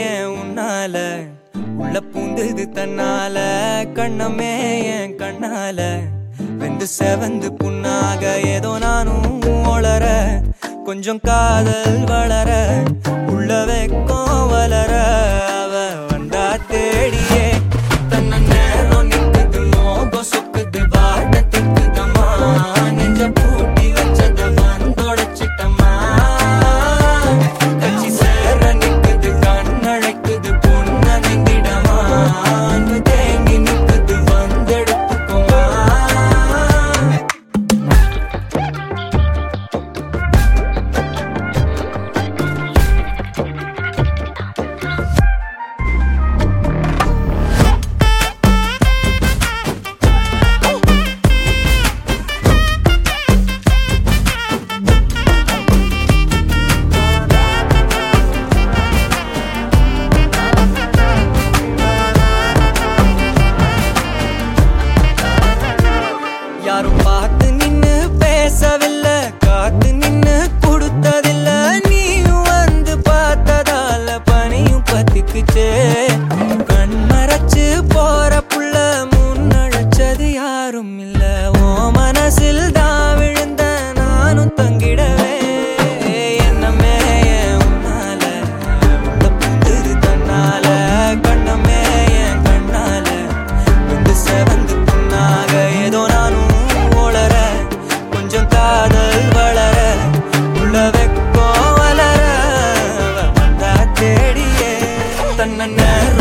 ஏன் உன்னால உள்ள பூந்தது தன்னால கண்ணமே என் கண்ணால வெந்து செவந்து புண்ணாக ஏதோ நானும் ஒளர கொஞ்சம் காதல் வளர உள்ள வெக்கம் வளர அவ வந்தா தேடியே தன்ன நேரம் நிக்குது மோகம் சொக்குது வாட்ட திக்குதம்மா நெஞ்ச பூட்டி வச்சத வந்தொடைச்சிட்டம்மா கட்சி சேர நிக்குது கண்ணழைக்குது பொண்ண நெங்கிடமா அன்பு தேங்கி நிக்குது வந்தெடுத்துக்குமா யாரும் பார்த்து நின்னு பேசவில்லை காத்து நின்னு கொடுத்ததில்ல நீயும் வந்து பார்த்ததால பனியும் பத்திக்குச்சே கண் மறைச்சு போற புள்ள முன்னழைச்சது யாரும் இல்ல ஓ மனசில் தான் விழுந்த நானும் தங்கிடவே என்னமே உன்னால உள்ள புந்தது தன்னால கண்ணமே என் கண்ணால வந்து செவந்து புண்ணாக ஏதோ நானும் ஒளர கொஞ்சம் காதல் வளர உள்ள வெக்கம் வளர வந்தா தேடியே தன்ன